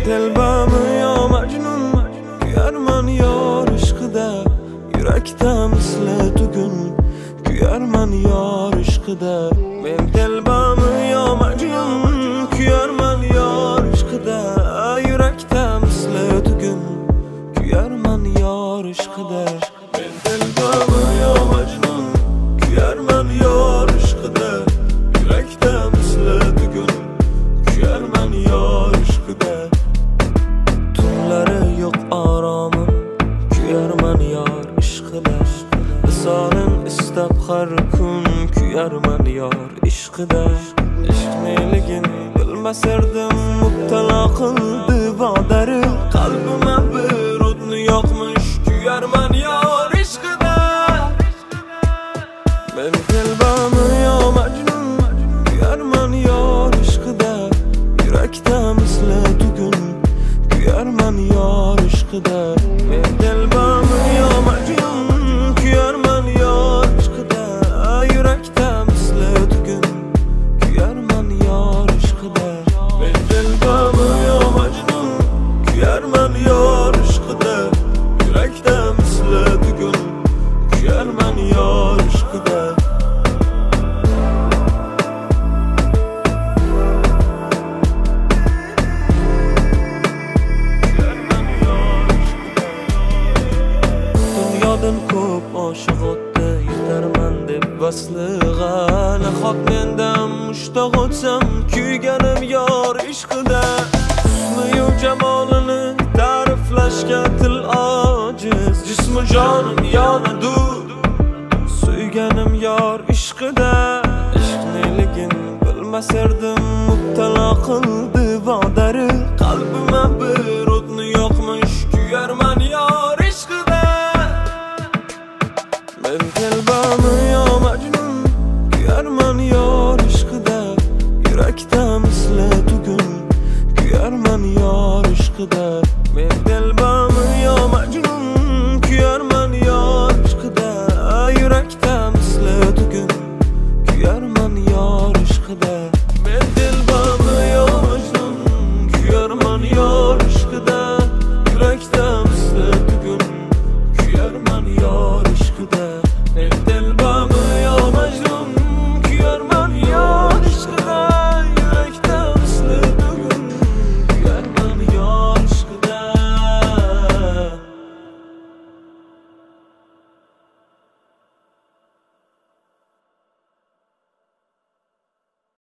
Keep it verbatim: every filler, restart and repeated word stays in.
telbamı yo Majnun, kuyarman yor ishqida. Yurakda misli tugun, kuyarman yor ishqida. Men telbamı yo Majnun, kuyarman yor ishqida. Yurakda misli tugun, kuyarman yor ishqida. Men telbamı yo Majnun, kuyarman yor ishqida. Yurakda misli tugun, kuyarman yor ishqida. Tunlari yo'q oromim, kuyarman yor ishqida. Visolin istab har kun, kuyarman yor ishqida. Ishq neligin bilmasardim, mubtalo qildi vodari. Qalbima bir o'tni yoqmish, kuyarman yor ishqida. Men telbamı yo Majnun, kuyarman yor ishqida. Yurakda misli tugun, kuyarman yor ishqida. Men telbamı yo Majnun, kuyarman yor ishqida. Yurakda misli tugun, kuyarman yor ishqida. Men telbamı yo Majnun, kuyarman yor ishqida. Yurakda misli tugun, kuyarman yor ishqida. Dunyodan ko'p oshiq o'tdi, yetarman deb vasliga. Nahot mendan mushtoq o'tsam, kuyganim yor ishqida. Husni-yu jamolini ta'riflashga til ojiz. Jismu jonim yonadi, suyganim yor ishqida. Ishq neligin bilmasardim, mubtalo qildi vodari. Qalbima bir